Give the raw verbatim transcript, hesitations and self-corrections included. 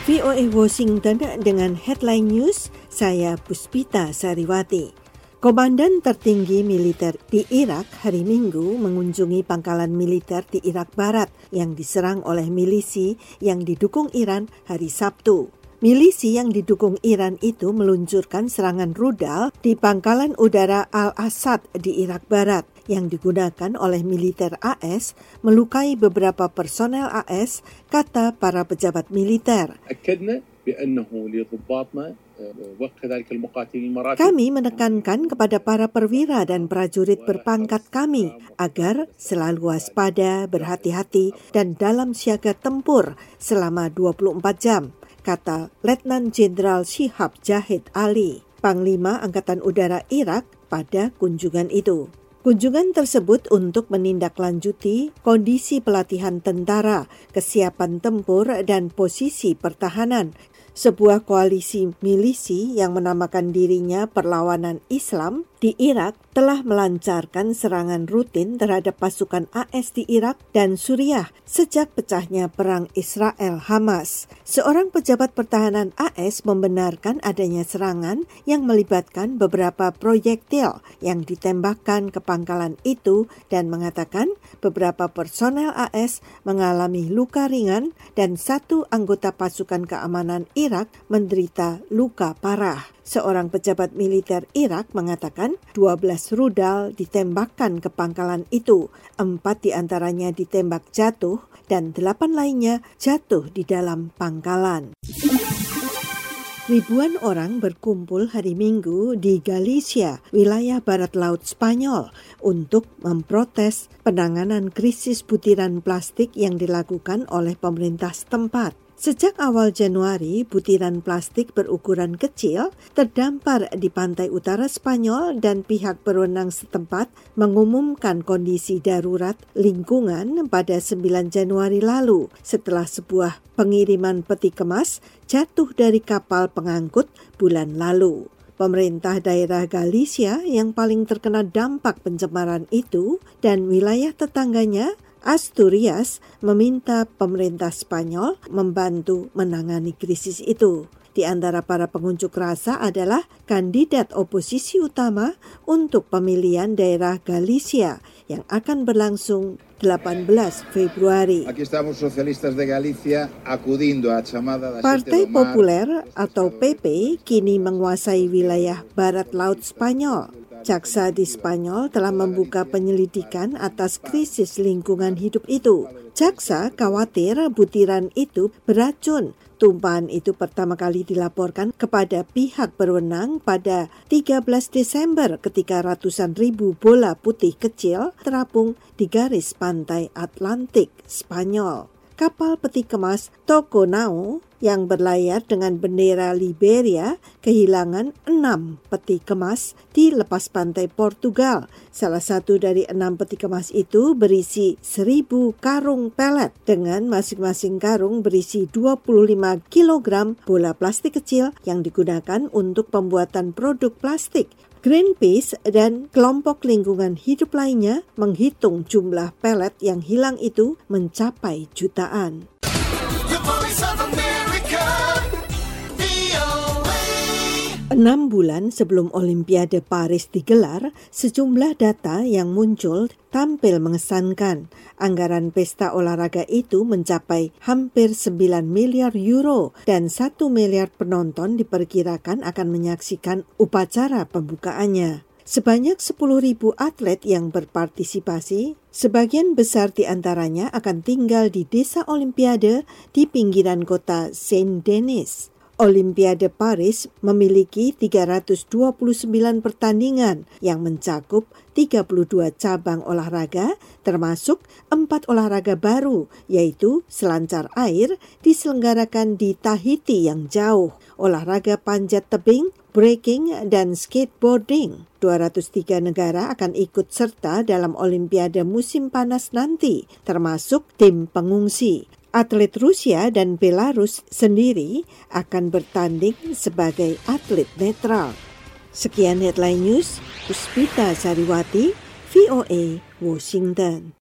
V O A Washington dengan headline news, saya Puspita Sariwati. Komandan tertinggi militer di Irak hari Minggu mengunjungi pangkalan militer di Irak Barat yang diserang oleh milisi yang didukung Iran hari Sabtu. Milisi yang didukung Iran itu meluncurkan serangan rudal di pangkalan udara Al-Assad di Irak Barat yang digunakan oleh militer A S melukai beberapa personel A S, kata para pejabat militer. Kami menekankan kepada para perwira dan prajurit berpangkat kami agar selalu waspada, berhati-hati, dan dalam siaga tempur selama dua puluh empat jam, kata Letnan Jenderal Shihab Jahid Ali, Panglima Angkatan Udara Irak pada kunjungan itu. Kunjungan tersebut untuk menindaklanjuti kondisi pelatihan tentara, kesiapan tempur, dan posisi pertahanan. Sebuah koalisi milisi yang menamakan dirinya Perlawanan Islam di Irak telah melancarkan serangan rutin terhadap pasukan A S di Irak dan Suriah sejak pecahnya perang Israel-Hamas. Seorang pejabat pertahanan A S membenarkan adanya serangan yang melibatkan beberapa proyektil yang ditembakkan ke pangkalan itu dan mengatakan beberapa personel A S mengalami luka ringan dan satu anggota pasukan keamanan Irak menderita luka parah. Seorang pejabat militer Irak mengatakan dua belas rudal ditembakkan ke pangkalan itu, empat diantaranya ditembak jatuh dan delapan lainnya jatuh di dalam pangkalan. Ribuan orang berkumpul hari Minggu di Galicia, wilayah barat laut Spanyol, untuk memprotes penanganan krisis butiran plastik yang dilakukan oleh pemerintah setempat. Sejak awal Januari, butiran plastik berukuran kecil terdampar di pantai utara Spanyol dan pihak berwenang setempat mengumumkan kondisi darurat lingkungan pada sembilan Januari lalu setelah sebuah pengiriman peti kemas jatuh dari kapal pengangkut bulan lalu. Pemerintah daerah Galicia yang paling terkena dampak pencemaran itu dan wilayah tetangganya Asturias meminta pemerintah Spanyol membantu menangani krisis itu. Di antara para pengunjuk rasa adalah kandidat oposisi utama untuk pemilihan daerah Galicia yang akan berlangsung delapan belas Februari. Partai Populer atau P P kini menguasai wilayah barat laut Spanyol. Jaksa di Spanyol telah membuka penyelidikan atas krisis lingkungan hidup itu. Jaksa khawatir butiran itu beracun. Tumpahan itu pertama kali dilaporkan kepada pihak berwenang pada tiga belas Desember ketika ratusan ribu bola putih kecil terapung di garis pantai Atlantik Spanyol. Kapal peti kemas Toconao yang berlayar dengan bendera Liberia kehilangan enam peti kemas di lepas pantai Portugal. Salah satu dari enam peti kemas itu berisi seribu karung pelet dengan masing-masing karung berisi dua puluh lima kilogram bola plastik kecil yang digunakan untuk pembuatan produk plastik. Greenpeace dan kelompok lingkungan hidup lainnya menghitung jumlah pelet yang hilang itu mencapai jutaan. Enam bulan sebelum Olimpiade Paris digelar, sejumlah data yang muncul tampil mengesankan. Anggaran pesta olahraga itu mencapai hampir sembilan miliar euro dan satu miliar penonton diperkirakan akan menyaksikan upacara pembukaannya. Sebanyak sepuluh ribu atlet yang berpartisipasi, sebagian besar di antaranya akan tinggal di desa Olimpiade di pinggiran kota Saint-Denis. Olimpiade Paris memiliki tiga ratus dua puluh sembilan pertandingan yang mencakup tiga puluh dua cabang olahraga, termasuk empat olahraga baru, yaitu selancar air diselenggarakan di Tahiti yang jauh, olahraga panjat tebing, breaking, dan skateboarding. dua ratus tiga negara akan ikut serta dalam Olimpiade musim panas nanti, termasuk tim pengungsi. Atlet Rusia dan Belarus sendiri akan bertanding sebagai atlet netral. Sekian headline news, Puspita Sariwati, V O A, Washington.